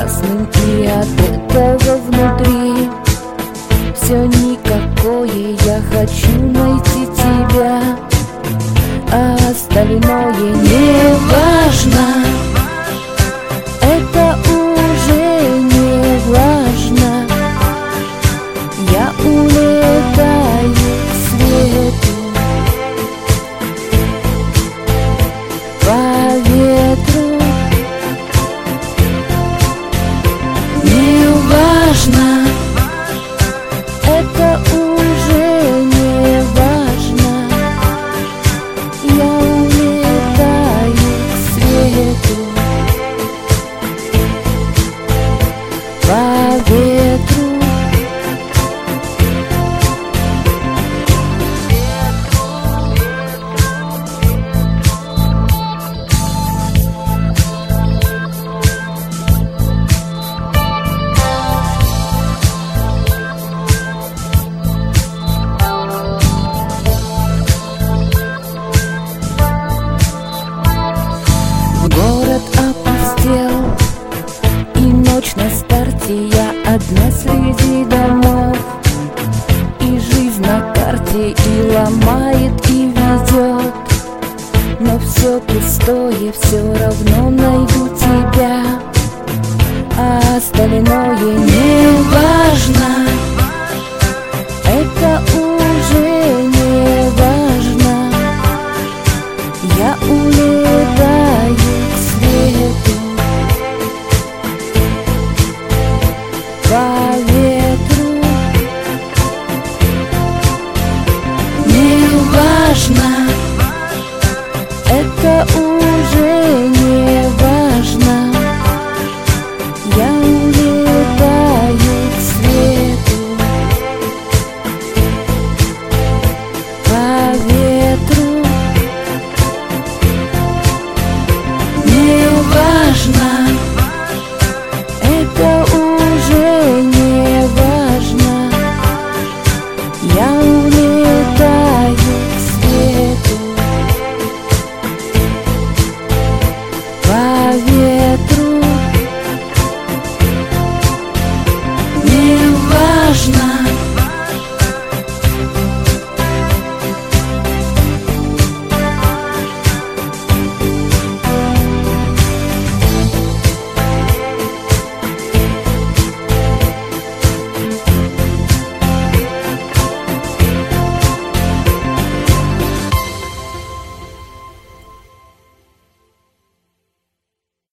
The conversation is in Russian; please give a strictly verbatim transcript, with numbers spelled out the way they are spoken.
красным, и от этого внутри все никакое. Я хочу найти тебя, а остальное не важно. Это уже не важно. Я улетаю к свету, по ветру. Не важно, это уже не важно. Я улетаю к свету, по ветру. Город опустел, и ночь на старте. Я одна среди домов, и жизнь на карте и ломает, и ведет. Но все пустое, все равно найду тебя, а остальное не важно.